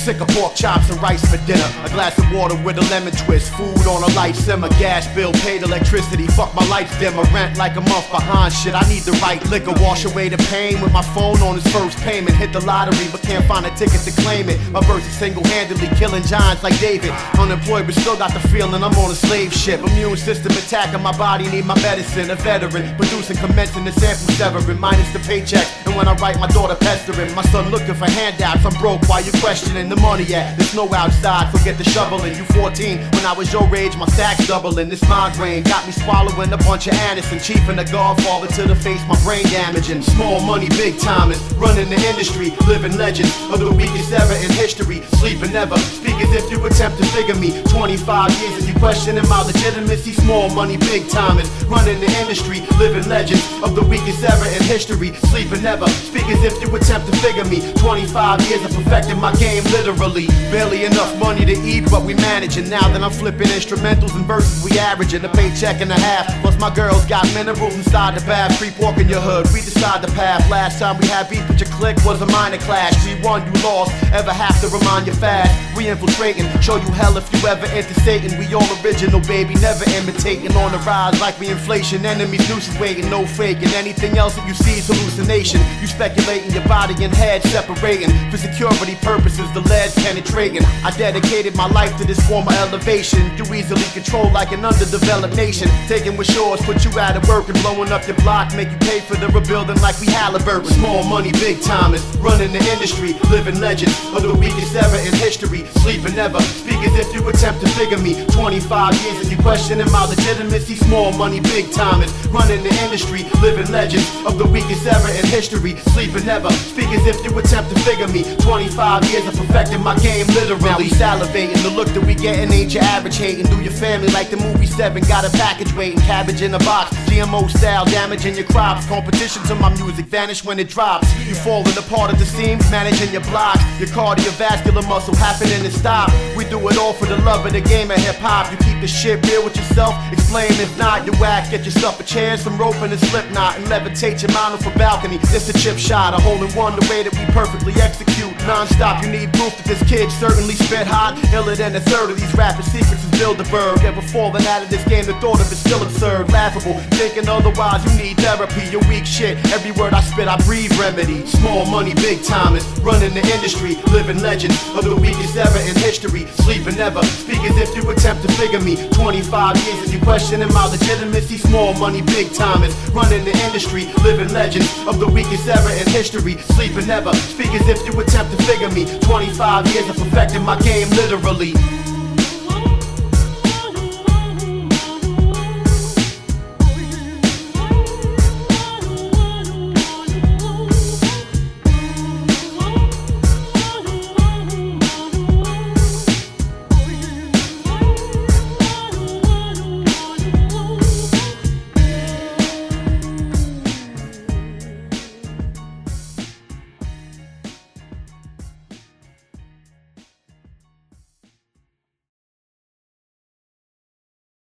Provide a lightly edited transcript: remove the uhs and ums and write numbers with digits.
Sick of pork chops and rice for dinner. A glass of water with a lemon twist. Food on a light simmer. Gas bill paid, electricity. Fuck my lights dimmer. Rent like a month behind. Shit, I need the right liquor. Wash away the pain with my phone on its first payment. Hit the lottery but can't find a ticket to claim it. My verse is single-handedly killing giants like David. Unemployed but still got the feeling I'm on a slave ship. Immune system attacking my body, need my medicine. A veteran, producing, commencing the sample severing. Minus the paycheck, and when I write my daughter pestering. My son looking for handouts, I'm broke, why you questioning the money at? There's no outside, forget the shoveling. You 14, when I was your age, my stacks doubling. This migraine got me swallowing a bunch of Anderson. Chief and the Godfather to the face, my brain damaging. Small money, big timers, running the industry. Living legends of the weakest era in history. Sleeping never, speak as if you attempt to figure me. 25 years and you questioning my legitimacy. Small money, big timers, running the industry. Living legends of the weakest era in history. Sleeping never, speak as if you attempt to figure me. 25 years of perfecting my game literally. Barely enough money to eat but we managing. Now that I'm flipping instrumentals and verses, we averaging a paycheck and a half. Plus my girls got minerals inside the bath. Creep walk in your hood, we decide the path. Last time we had beef with your clique was a minor clash. We won, you lost, ever have to remind you fast. We infiltrating, show you hell if you ever enter Satan. We all original baby, never imitating. On the rise like we inflation, enemies nooses waiting, no faking. Anything else that you see is hallucination. You speculating, your body and head separating. For security purposes, the lead's penetrating. I dedicated my life to this form of elevation. You easily control like an underdeveloped nation. Taking what's yours, put you out of work and blowing up your block. Make you pay for the rebuilding like we Halliburton. Small money, big timers, running the industry. Living legends of the weakest era in history. Sleeping never, speak as if you attempt to figure me. 25 years and you questioning my legitimacy. Small money, big timers, running the industry. Living legends of the weakest era in history. Sleeping never, speak as if you attempt to figure me. 25 years of perfecting my game literally. Now we salivating, the look that we getting ain't your average hating. Do your family like the movie 7, got a package waiting. Cabbage in a box, GMO style, damaging your crops. Competition to my music, vanish when it drops. You falling apart at the seams, managing your blocks. Your cardiovascular muscle happening to stop. We do it all for the love of the game of hip hop. You keep the shit real with yourself, explain if not, you whack. Get yourself a chair, some rope and a slip knot, and levitate your mind off a balcony. This a chip shot, a hole in one, the way that we perfectly execute. Non-stop, you need proof that this kid certainly spit hot. Iller than a third of these rapper secrets is Bilderberg. Ever falling out of this game, the thought of it still absurd. Laughable, thinking otherwise, you need therapy. You're weak shit, every word I spit I breathe remedy. Small money, big timers, running the industry. Living legends of the weakest era in history. Sleeping never, speak as if you attempt to figure me. 25 years and you questioning my legitimacy. Small money, big timers, running the industry. Living legends of the weakest era in history. Sleeping never, speak as if you attempt to figure me. 25 years of perfecting my game literally.